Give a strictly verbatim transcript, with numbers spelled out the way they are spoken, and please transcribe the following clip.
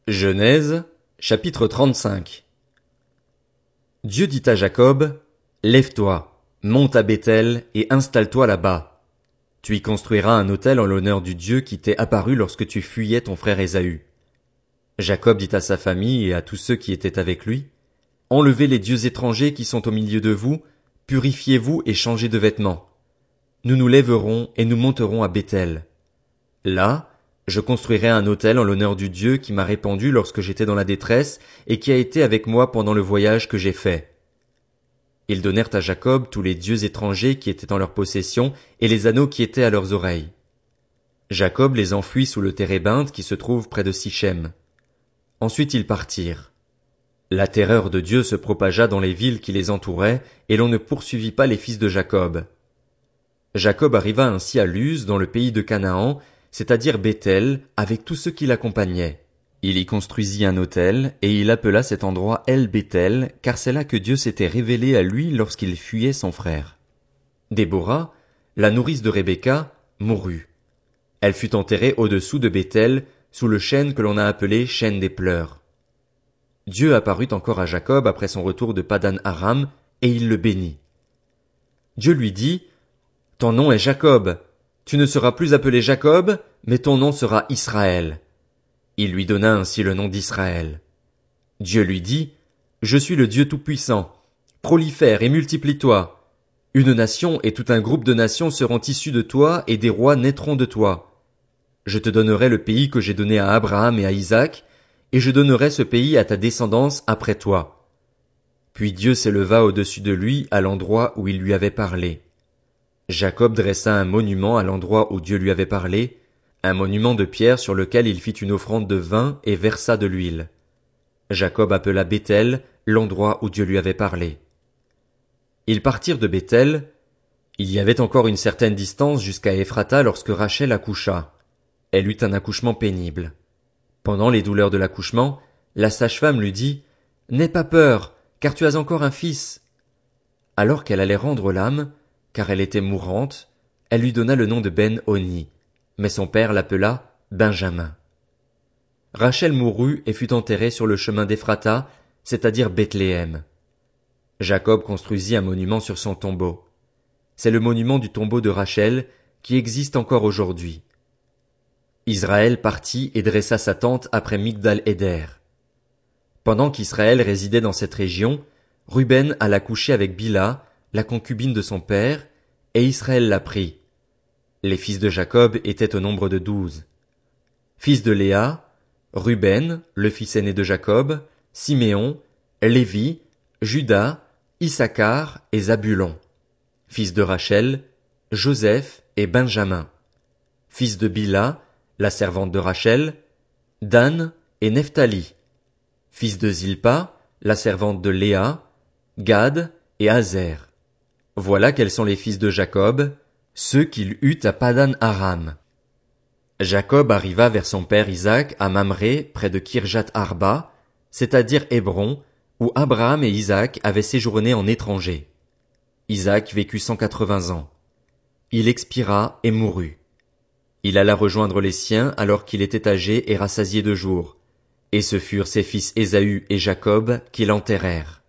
Genèse, chapitre trente-cinq. Dieu dit à Jacob, lève-toi, monte à Béthel et installe-toi là-bas. Tu y construiras un autel en l'honneur du Dieu qui t'est apparu lorsque tu fuyais ton frère Ésaü. Jacob dit à sa famille et à tous ceux qui étaient avec lui, enlevez les dieux étrangers qui sont au milieu de vous, purifiez-vous et changez de vêtements. Nous nous lèverons et nous monterons à Béthel. Là, je construirai un autel en l'honneur du Dieu qui m'a répandu lorsque j'étais dans la détresse et qui a été avec moi pendant le voyage que j'ai fait. Ils donnèrent à Jacob tous les dieux étrangers qui étaient en leur possession et les anneaux qui étaient à leurs oreilles. Jacob les enfuit sous le térébinthe qui se trouve près de Sichem. Ensuite ils partirent. La terreur de Dieu se propagea dans les villes qui les entouraient et l'on ne poursuivit pas les fils de Jacob. Jacob arriva ainsi à Luz dans le pays de Canaan, c'est-à-dire Béthel, avec tous ceux qui l'accompagnaient. Il y construisit un autel, et il appela cet endroit El Béthel, car c'est là que Dieu s'était révélé à lui lorsqu'il fuyait son frère. Déborah, la nourrice de Rebecca, mourut. Elle fut enterrée au-dessous de Béthel, sous le chêne que l'on a appelé chêne des pleurs. Dieu apparut encore à Jacob après son retour de Padan Aram, et il le bénit. Dieu lui dit, « Ton nom est Jacob. Tu ne seras plus appelé Jacob, mais ton nom sera Israël. » Il lui donna ainsi le nom d'Israël. Dieu lui dit, « Je suis le Dieu Tout-Puissant. Prolifère et multiplie-toi. Une nation et tout un groupe de nations seront issus de toi et des rois naîtront de toi. Je te donnerai le pays que j'ai donné à Abraham et à Isaac, et je donnerai ce pays à ta descendance après toi. » Puis Dieu s'éleva au-dessus de lui à l'endroit où il lui avait parlé. Jacob dressa un monument à l'endroit où Dieu lui avait parlé, un monument de pierre sur lequel il fit une offrande de vin et versa de l'huile. Jacob appela Béthel l'endroit où Dieu lui avait parlé. Ils partirent de Béthel. Il y avait encore une certaine distance jusqu'à Ephrata lorsque Rachel accoucha. Elle eut un accouchement pénible. Pendant les douleurs de l'accouchement, la sage-femme lui dit, « N'aie pas peur, car tu as encore un fils. » Alors qu'elle allait rendre l'âme, car elle était mourante, elle lui donna le nom de Ben-Oni, mais son père l'appela Benjamin. Rachel mourut et fut enterrée sur le chemin d'Ephrata, c'est-à-dire Bethléem. Jacob construisit un monument sur son tombeau. C'est le monument du tombeau de Rachel qui existe encore aujourd'hui. Israël partit et dressa sa tente après Migdal-Éder. Pendant qu'Israël résidait dans cette région, Ruben alla coucher avec Bila, la concubine de son père, et Israël la prit. Les fils de Jacob étaient au nombre de douze. Fils de Léa, Ruben, le fils aîné de Jacob, Siméon, Lévi, Juda, Issachar et Zabulon. Fils de Rachel, Joseph et Benjamin. Fils de Bila, la servante de Rachel, Dan et Nephtali. Fils de Zilpa, la servante de Léa, Gad et Azer. Voilà quels sont les fils de Jacob, ceux qu'il eut à Padan Aram. Jacob arriva vers son père Isaac à Mamré, près de Kirjat Arba, c'est-à-dire Hébron, où Abraham et Isaac avaient séjourné en étrangers. Isaac vécut cent quatre-vingts ans. Il expira et mourut. Il alla rejoindre les siens alors qu'il était âgé et rassasié de jours, et ce furent ses fils Ésaü et Jacob qui l'enterrèrent.